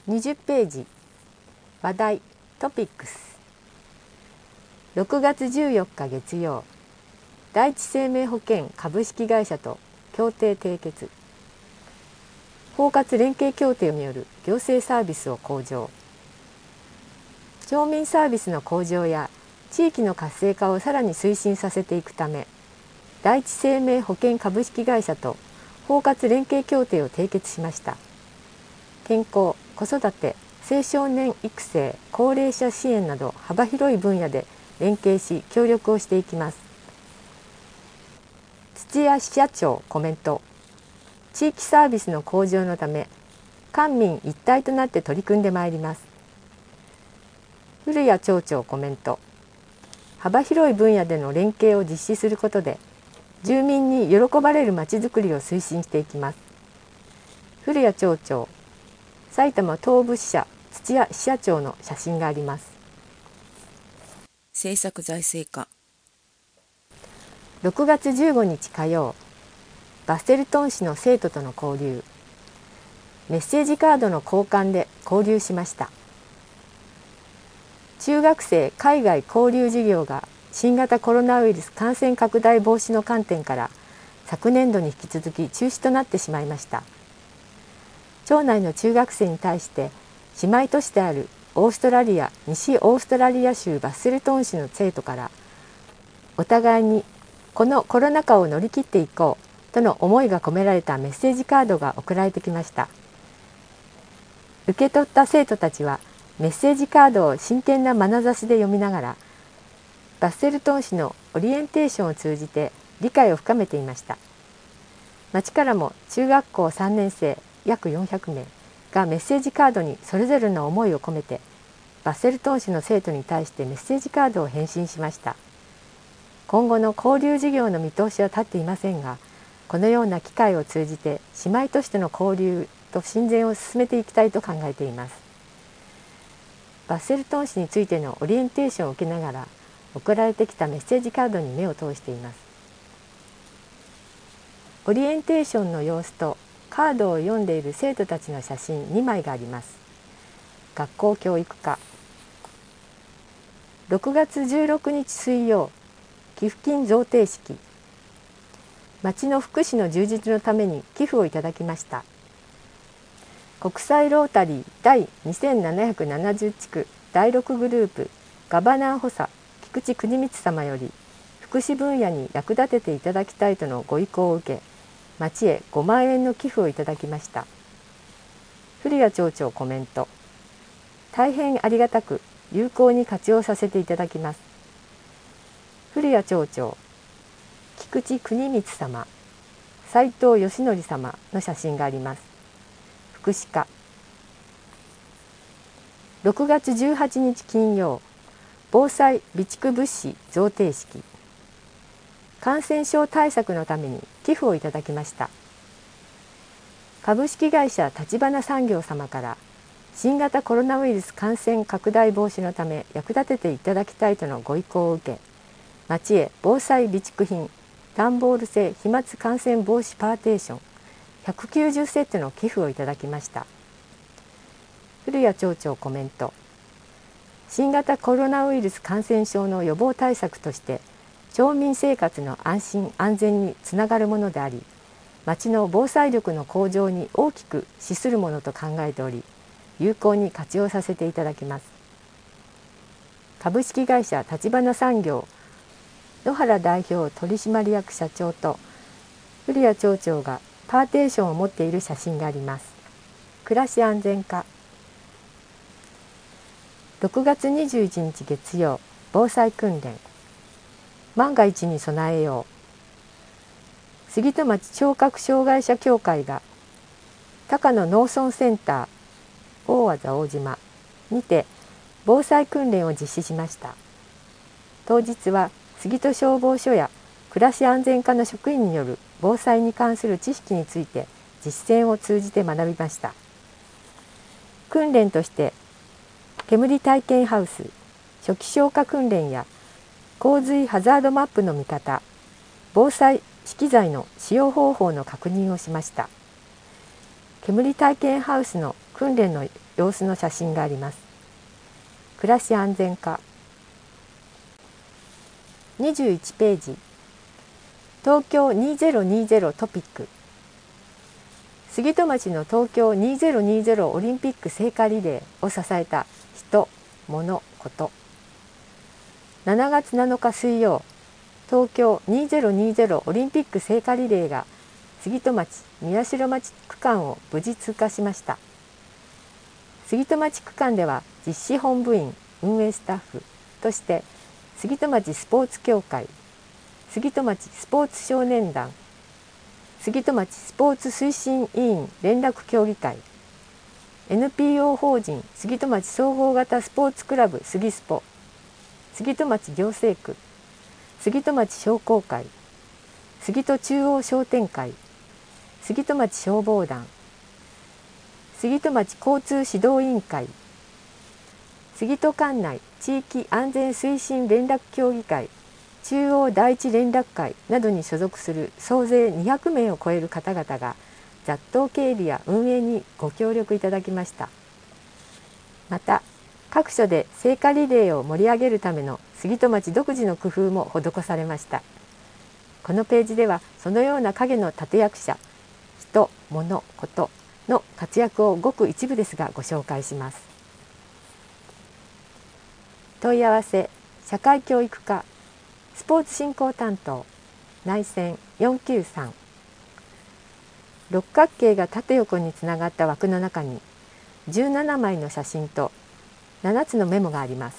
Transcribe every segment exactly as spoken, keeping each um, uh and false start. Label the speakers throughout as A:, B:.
A: にじゅっページ話題トピックスろくがつじゅうよっか月曜、第一生命保険株式会社と協定締結、包括連携協定による行政サービスを向上、町民サービスの向上や地域の活性化をさらに推進させていくため、第一生命保険株式会社と包括連携協定を締結しました。健康、子育て、青少年育成、高齢者支援など幅広い分野で連携し協力をしていきます。土屋支社長コメント。地域サービスの向上のため官民一体となって取り組んでまいります。古谷町長コメント。幅広い分野での連携を実施することで住民に喜ばれるまちづくりを推進していきます。古谷町長、埼玉東部支社土屋支社長の写真があります。
B: 政策財政課。
A: ろくがつじゅうごにち火曜、バステルトン市の生徒との交流、メッセージカードの交換で交流しました。中学生海外交流事業が新型コロナウイルス感染拡大防止の観点から昨年度に引き続き中止となってしまいました。町内の中学生に対して姉妹都市であるオーストラリア西オーストラリア州バステルトン市の生徒からお互いにこのコロナ禍を乗り切っていこうとの思いが込められたメッセージカードが送られてきました。受け取った生徒たちはメッセージカードを真剣な眼差しで読みながらバステルトン市のオリエンテーションを通じて理解を深めていました。町からも中学校さんねん生約よんひゃくめいがメッセージカードにそれぞれの思いを込めてバステルトン市の生徒に対してメッセージカードを返信しました。今後の交流事業の見通しは立っていませんが、このような機会を通じて姉妹都市との交流と親善を進めていきたいと考えています。バステルトン市についてのオリエンテーションを受けながら送られてきたメッセージカードに目を通しています。オリエンテーションの様子とカードを読んでいる生徒たちの写真にまいがあります。学校教育課。ろくがつじゅうろくにち水曜、寄付金贈呈式。町の福祉の充実のために寄付をいただきました。国際ロータリー第にせんななひゃくななじゅう地区だいろくグループガバナー補佐菊池国光様より福祉分野に役立てていただきたいとのご意向を受け、町へごまんえんの寄付をいただきました。古谷町長コメント。大変ありがたく有効に活用させていただきます。古谷町長、菊池国光様、斉藤義則様の写真があります。福祉課。ろくがつじゅうはちにち金曜、防災備蓄物資贈呈式。感染症対策のために寄付をいただきました。株式会社立花産業様から新型コロナウイルス感染拡大防止のため役立てていただきたいとのご意向を受け、町へ防災備蓄品段ボール製飛沫感染防止パーテーションひゃくきゅうじゅうセットの寄付をいただきました。古谷町長コメント。新型コロナウイルス感染症の予防対策として町民生活の安心安全につながるものであり、町の防災力の向上に大きく資するものと考えており、有効に活用させていただきます。株式会社立花産業野原代表取締役社長と古谷町長がパーテーションを持っている写真があります。暮らし安全課。ろくがつにじゅういちにち月曜、防災訓練。万が一に備えよう。杉戸町聴覚障害者協会が高野農村センター大和田大島にて防災訓練を実施しました。当日は杉戸消防署や暮らし安全課の職員による防災に関する知識について実践を通じて学びました。訓練として煙体験ハウス、初期消火訓練や洪水ハザードマップの見方、防災資機材の使用方法の確認をしました。煙体験ハウスの訓練の様子の写真があります。暮らし安全課。にじゅういちページ、東京にせんにじゅうトピック。杉戸町の東京にせんにじゅうオリンピック聖火リレーを支えた人、物、こと。しちがつなのか水曜、東京にせんにじゅうオリンピック聖火リレーが杉戸町宮代町区間を無事通過しました。杉戸町区間では実施本部員、運営スタッフとして杉戸町スポーツ協会、杉戸町スポーツ少年団、杉戸町スポーツ推進委員連絡協議会、エヌピーオー 法人杉戸町総合型スポーツクラブ杉スポ、杉戸町行政区、杉戸町商工会、杉戸中央商店会、杉戸町消防団、杉戸町交通指導委員会、杉戸管内地域安全推進連絡協議会、中央第一連絡会などに所属する総勢にひゃくめいを超える方々が雑踏警備や運営にご協力いただきました。また各所で聖火リレーを盛り上げるための杉戸町独自の工夫も施されました。このページではそのような影の立役者、人、物、ことの活躍をごく一部ですがご紹介します。問い合わせ、社会教育課、スポーツ振興担当、内線よんきゅうさん。六角形が縦横につながった枠の中にじゅうななまいの写真とななつのメモがあります。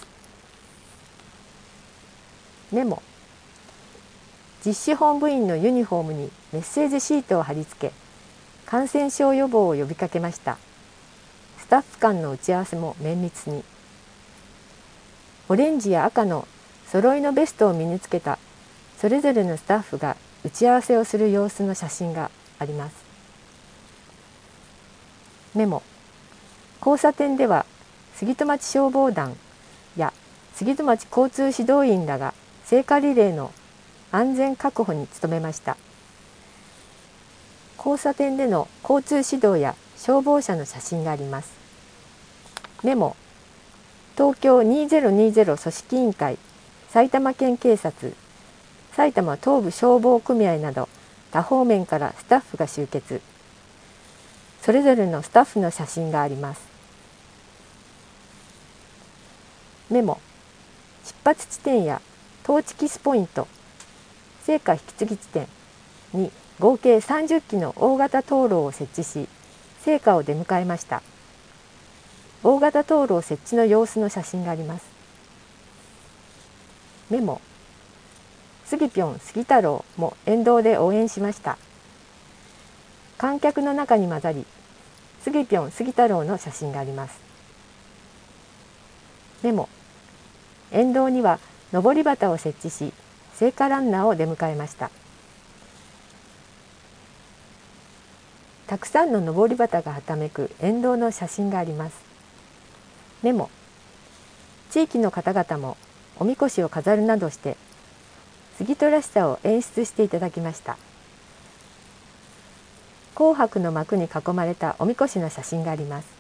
A: メモ。実施本部員のユニフォームにメッセージシートを貼り付け、感染症予防を呼びかけました。スタッフ間の打ち合わせも綿密に。オレンジや赤の揃いのベストを身につけたそれぞれのスタッフが打ち合わせをする様子の写真があります。メモ。交差点では杉戸町消防団や杉戸町交通指導員らが聖火リレーの安全確保に努めました。交差点での交通指導や消防車の写真があります。メモ。東京にせんにじゅう組織委員会、埼玉県警察、埼玉東部消防組合など多方面からスタッフが集結。それぞれのスタッフの写真があります。メモ。出発地点やトーチキスポイント、聖火引き継ぎ地点に合計さんじゅっきの大型灯籠を設置し、聖火を出迎えました。大型灯籠設置の様子の写真があります。メモ。杉ぴょん杉太郎も沿道で応援しました。観客の中に混ざり、杉ぴょん杉太郎の写真があります。メモ。沿道にはのり旗を設置し、聖火ランナーを出迎えました。たくさんののり旗がはためく沿道の写真があります。メモ。地域の方々もおみこしを飾るなどして杉戸らしさを演出していただきました。紅白の幕に囲まれたおみこしの写真があります。